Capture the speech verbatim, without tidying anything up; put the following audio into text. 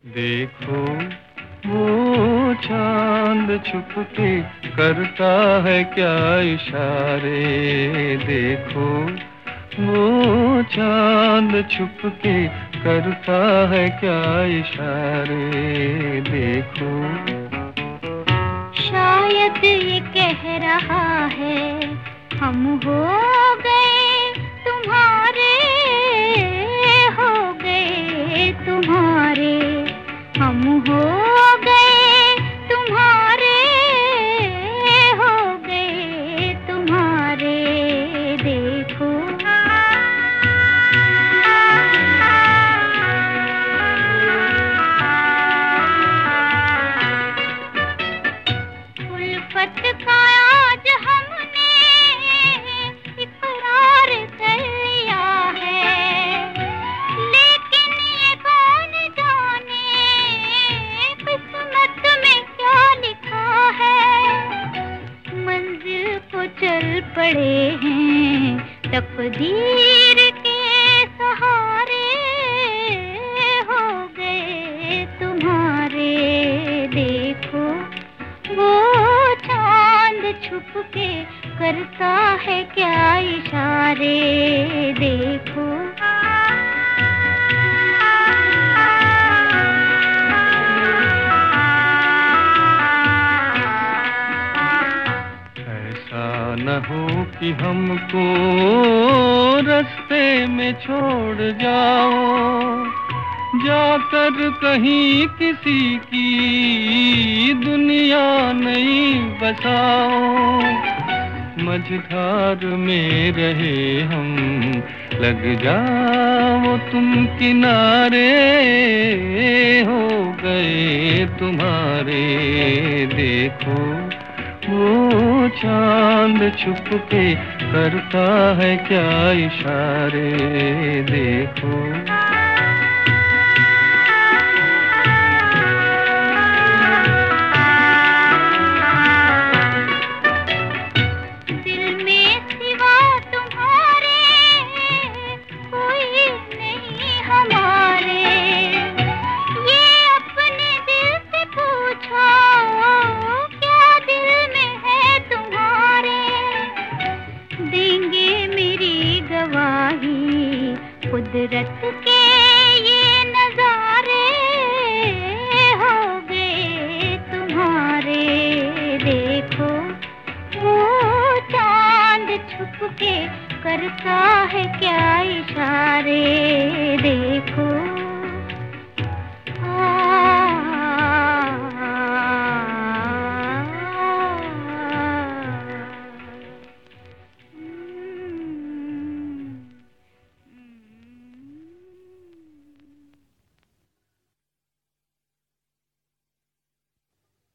देखो वो चांद छुप के करता है क्या इशारे। देखो वो चांद छुप के करता है क्या इशारे। देखो शायद ये कह रहा है हम हो गए तुम्हारे, हो गए तुम्हारे, हम हो गए तुम्हारे, हो गए तुम्हारे। देखो उल्फत का आज हमने इकरार कर लिया है, लेकिन ये कौन जाने किस्मत में क्या लिखा है। मंजिल को चल पड़े हैं तकदीर के सहारे, हो गए तुम्हारे। देखो वो चांद छुप के करता है क्या इशारे। देखो ऐसा न हो कि हमको रास्ते में छोड़ जाओ, जाकर कहीं किसी की दुनिया नहीं बसाओ। मझधार में रहे हम, लग जाओ तुम किनारे, हो गए तुम्हारे। देखो वो चांद छुप के करता है क्या इशारे। देखो